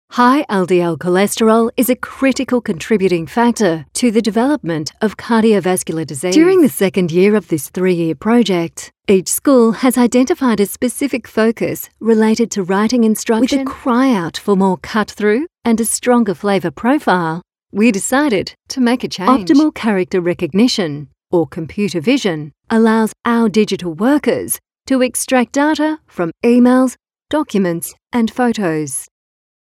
High LDL cholesterol is a critical contributing factor to the development of cardiovascular disease. During the second year of this 3-year project, each school has identified a specific focus related to writing instruction with a cry out for more cut-through and a stronger flavour profile. We decided to make a change. Optimal character recognition, or computer vision, allows our digital workers to extract data from emails, documents, and photos.